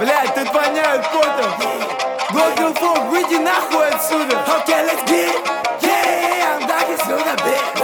Блядь, тут воняют потом. Блокер фок, выйди нахуй отсюда. Okay, let's get it. Yeah, I'm dark as sugar, bitch.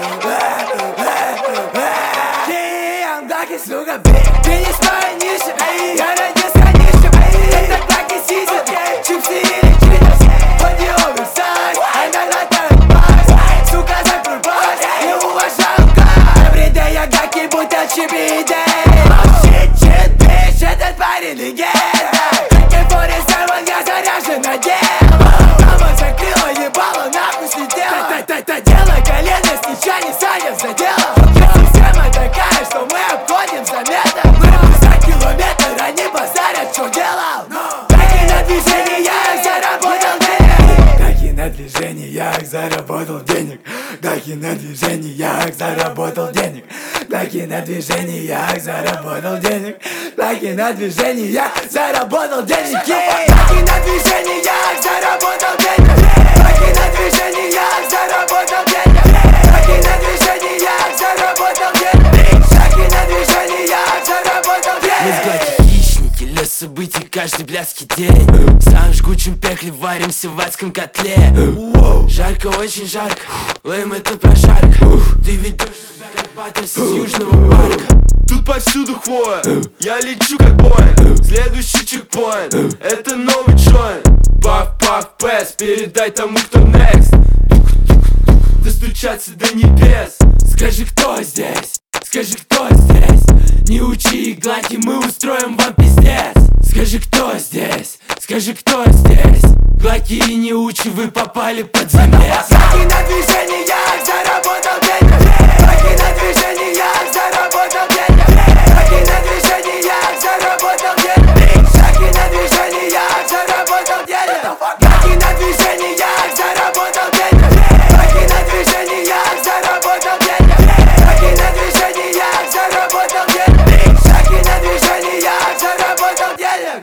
Yeah, I'm dark as sugar, bitch. Ты не стоишь, я родился нищим. Это так и сизит. Чипсы или читос. Ходи оверсайз, она латает пас. Сука, закрой пас, не уважаю газ. Everyday я гаки, будто чипи и дэй. Shit, shit, bitch, этот парень легенда. Я заряжен на дело. Мама закрыла, ебало, нахуй слетела. Дело колено с ничего не садят за дело. Система такая, что мы обходим за метр. Мы за километр, они базарят, что делал. Гаки на движениях заработал денег. Гаки на движениях заработал денег. Гаки на движениях заработал денег. Гаки на движениях заработал денег. Гаки на движениях заработал денег. Гаки на движениях заработал денег. Гаки на движениях заработал денег. Гаки на движениях заработал денег. Гаки на движениях заработал денег. Мы в Гаки хищники, лес событий каждый блядский день. В самом жгучем пекле варимся в адском котле. Жарко, очень жарко, лэм это прожарка. Ты ведешь себя как Патрис из Южного парка. Тут повсюду хвоя, я лечу как Боинг. Следующий чекпоинт, это новый джойнт. Пах, пах, пэс, передай тому, кто next. Достучаться до небес. Скажи, кто здесь? Скажи, кто здесь? Не учи гладки, мы устроим вам пиздец. Скажи, кто здесь? Скажи, кто здесь? Гладки и не учи, вы попали под замес. Гаки на движениях